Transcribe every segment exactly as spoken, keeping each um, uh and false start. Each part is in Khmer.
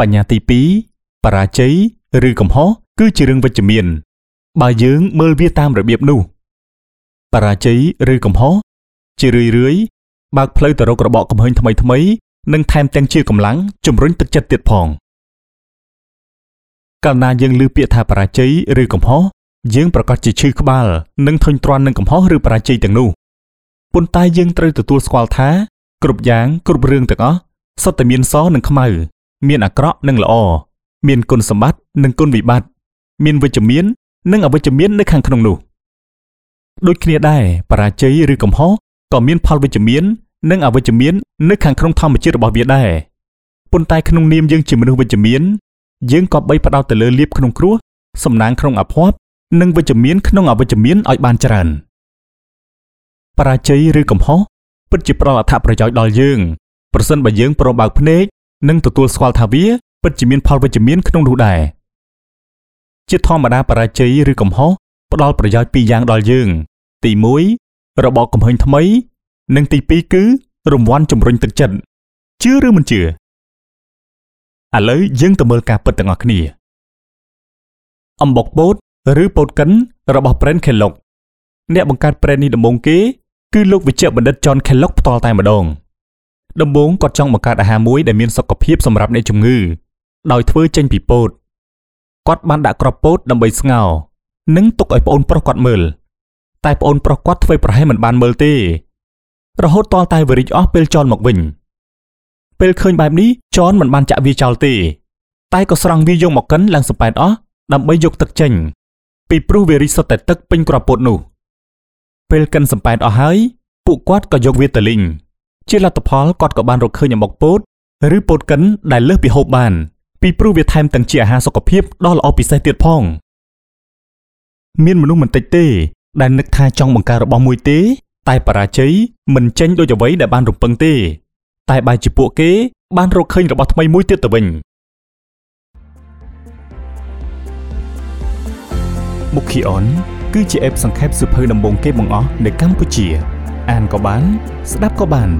បញ្ហាទីពីរបរាជ័យឬកំហុសគឺជារឿងវិជ្ជមានបើយើងមើលវាតាមរបៀបនោះបរាជ័យឬកំហុសជារឿយរឿយបើកផ្លូវទៅរករបបកំហឹងថ្មីថ្មីនិងថែមទាំងជាកម្លាំងជំរុញទឹកចិត្តទៀតផងកាលណាយើងឮពាក្យថាបរាជ័យឬកំហុសយើងប្រកាសជាឈឺក្បាលនិងធុញទ្រាន់នឹងកំហុសឬបរាជ័យទាំងនោះប៉ុន្តែយើងត្រូវទទួលស្គាល់ថាគ្រប់យ៉ាងគ្រប់រឿងទាំងអស់សុទ្ធតែមានសនិងខ្មៅមានអាក្រក់និងល្អមានគុណសម្បត្តិនិងគុណវិបត្តិមានវិជ្ជមាននិងអវិជ្ជមាននៅខាងក្នុងនោះដូចគ្នាដែរបរាជ័យឬកំហុសក៏មានផលវិជ្ជមាននិងអវិជ្ជមាននៅខាងក្នុងធម្មជាតិរបស់វាដែរប៉ុន្តែក្នុងនាមយើងជាមនុស្សវិជ្ជមានយើងក៏បីផ្ដោតទៅលើលៀបក្នុងគ្រោះសំណាងក្នុងអភ័ព្វនិងវិជ្ជមានក្នុងអវិជ្ជមានឲ្យបានច្រើនបរាជ័យឬកំហុសពិតជាផ្ដល់អត្ថប្រយោជន៍ដល់យើងប្រសិនបើយើងព្រមបើកភ្នែកនិងទទួលស្គាល់ថាវាពិតជាមានផលវិជ្ជមានក្នុងនោះដែរជាធម្មតាបរាជ័យឬកំហុសផ្ដល់ប្រយោជន៍ពីរយ៉ាងដល់យើងទីមួយរបបកំហឹងថ្មីនិងទីពីរគឺរង្វាន់ជំរុញទឹកចិត្តជឿឬមិនជឿឥឡូវយើងទៅមើលការពិតទាំងអស់គ្នាអំបុកពោតឬពោតកិនរបស់ Brand Kellogg អ្នកបង្កើត brand នេះដំបូងគេគឺលោកវិជ្ជបណ្ឌិត John Kellogg ផ្ទាល់តែម្ដងដំបូងគាត់ចង់បង្កើតអាហារមួយដែលមានសុខភាពសម្រាប់អ្នកជំងឺដោយធ្វើចេញពីពោតគាត់បានដាក់គ្រាប់ពោតដើម្បីស្ងោរនិងទុកឲ្យប្អូនប្រុសគាត់មើលតែប្អូនប្រុសគាត់ធ្វើប្រហែលមិនបានមើលទេរហូតទាល់តែវារីកអស់ពេលចនមកវិញពេលឃើញបែបនេះចនមិនបានចាក់វាចោលទេតែក៏ស្រង់វាយកមកកិនឡើងសំប៉ែតអស់ដើម្បីយកទឹកចេញពីព្រោះវារីកសុទ្ធតែទឹកពេញគ្រាប់ពោតនោះពេលកិនសំប៉ែតអស់ហើយពួកគាត់ក៏យកវាទៅលីងជាលទ្ធផលគាត់ក៏បានរកឃើញអំបុកពោតឬពោតកិនដែលលើសពីហូបបានពីព្រោះវាថែមទាំងជាអាហារសុខភាពដ៏ល្អពិសេសទៀតផងមានមនុស្សមិនតិចទេដែលនឹកថាចង់បង្កើតរបស់មួយទេតែបរាជ័យមិនចេញដូចអ្វីដែលបានរំពឹងទេតែបែរជាពួកគេបានរកឃើញរបស់ថ្មីមួយទៀតទៅវិញមុខ Kion គឺជាអេបសង្ខេបសៀវភៅដំបូងគេបង្អស់នៅកម្ពុជាអានក៏បានស្ដាប់ក៏បាន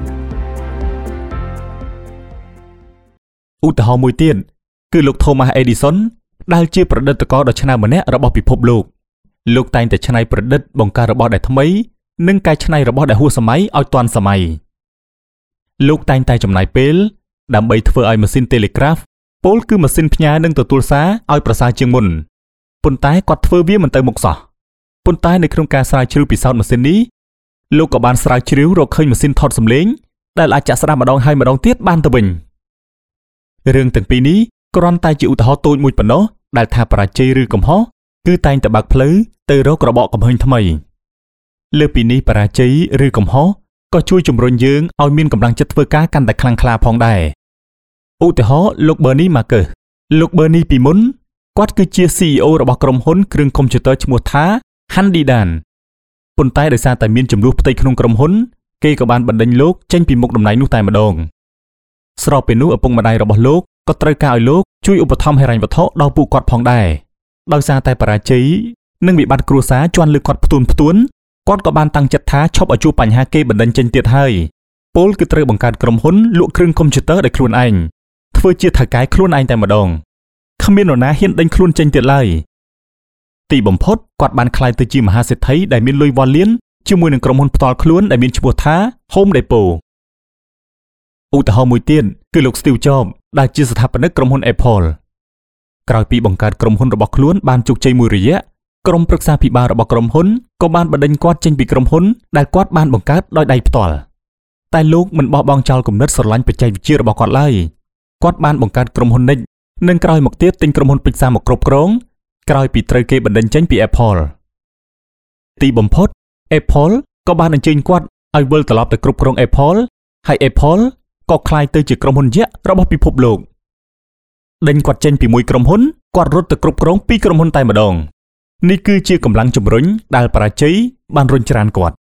ឧទាហរណ៍មួយទៀតគឺលោក Thomas Edison ដែលជាប្រឌិតករដ៏ឆ្នើមម្នាក់របស់ពិភពលោកលោកតែងតែច្នៃប្រឌិតបង្កើតរបស់ដែលថ្មីនិងកែច្នៃរបស់ដែលហួសសម័យឲ្យទាន់សម័យលោកតែងតែចំណាយពេលដើម្បីធ្វើឲ្យម៉ាស៊ីន Telegraph ពោលគឺម៉ាស៊ីនផ្ញើនិងទទួលសារឲ្យប្រសើរជាងមុនប៉ុន្តែគាត់ធ្វើវាមិនទៅមុខសោះប៉ុន្តែនៅក្នុងការស្រាវជ្រាវពិសោធន៍ម៉ាស៊ីននេះលោកក៏បានស្រាវជ្រាវរកឃើញម៉ាស៊ីនថតសំឡេងដែលអាចចាក់ស្ដាប់ម្ដងហើយម្ដងទៀតបានទៅវិញរឿងទាំងពីរនេះគ្រាន់តែជាឧទាហរណ៍តូចមួយប៉ុណ្ណោះដែលថាបរាជ័យឬកំហុសគឺតែងតែបើកផ្លូវទៅរករបបកំហឹងថ្មីលើពីនេះបរាជ័យឬកំហុសក៏ជួយជំរុញយើងឲ្យមានកម្លាំងចិត្តធ្វើការកាន់តែខ្លាំងក្លាផងដែរឧទាហរណ៍លោក Bernie Marcus លោក Bernie ពីមុនគាត់គឺជា ซี អ៊ី អូ របស់ក្រុមហ៊ុនគ្រឿងកុំព្យូទ័រឈ្មោះថា Handidan ប៉ុន្តែដោយសារតែមានចំនួនផ្ទៃក្នុងក្រុមហ៊ុនគេក៏បានបណ្ដេញលោកចេញពីមុខតំណែងនោះតែម្ដងស្របពេលនោះឪពុកម្ដាយរបស់លោកក៏ត្រូវការឲ្យលោកជួយឧបត្ថម្ភហិរញ្ញវត្ថុដល់ពួកគាត់ផងដែរដោយសារតែបរាជ័យនិងវិបត្តិគ្រួសារជន់លើគាត់ផ្ទួនផ្ទួនគាត់ក៏បានតាំងចិត្តថាឈប់ឲ្យជួបបញ្ហាគេបណ្ដេញចេញទៀតហើយពលគឺត្រូវបង្កើតក្រុមហ៊ុនលក់គ្រឿងកុំព្យូទ័រដោយខ្លួនឯងធ្វើជាថៅកែខ្លួនឯងតែម្ដងគ្មាននរណាហ៊ានដេញខ្លួនចេញទៀតឡើយទីបំផុតគាត់បានក្លាយទៅជាមហាសេដ្ឋីដែលមានលុយវ៉ាន់លានជាមួយនឹងក្រុមហ៊ុនផ្ទាល់ខ្លួនដែលមានឈ្មោះថា Home Depot ឧទាហរណ៍មួយទៀតគឺលោក Steve Jobs ដែលជាស្ថាបនិកក្រុមហ៊ុន Apple ក្រោយពីបង្កើតក្រុមហ៊ុនរបស់ខ្លួនបានជោគជ័យមួយរយៈក្រុមប្រឹក្សាភិបាលរបស់ក្រុមហ៊ុនក៏បានបណ្ដេញគាត់ចេញពីក្រុមហ៊ុនដែលគាត់បានបង្កើតដោយដៃផ្ទាល់តែលោកមិនបោះបង់ចោលគំនិតស្រឡាញ់បច្ចេកវិទ្យារបស់គាត់ឡើយគាត់បានបង្កើតក្រុមហ៊ុន Next និងក្រោយមកទៀតទិញក្រុមហ៊ុនពិសាមកគ្រប់គ្រងក្រោយពីត្រូវគេបណ្ដេញចេញពី Apple ទីបំផុត Apple ក៏បានអញ្ជើញគាត់ឲ្យវិលត្រឡប់ទៅគ្រប់គ្រង Apple ហើយ Apple ក៏ក្លាយទៅជាក្រុមហ៊ុនយក្សរបស់ពិភពលោកដេញគាត់ចេញពីមួយក្រុមហ៊ុនគាត់រត់ទៅគ្រប់គ្រងពីរក្រុមហ៊ុនតែម្ដងនេះគឺជាកម្លាំងជំរុញដែលបរាជ័យបានរុញច្រានគាត់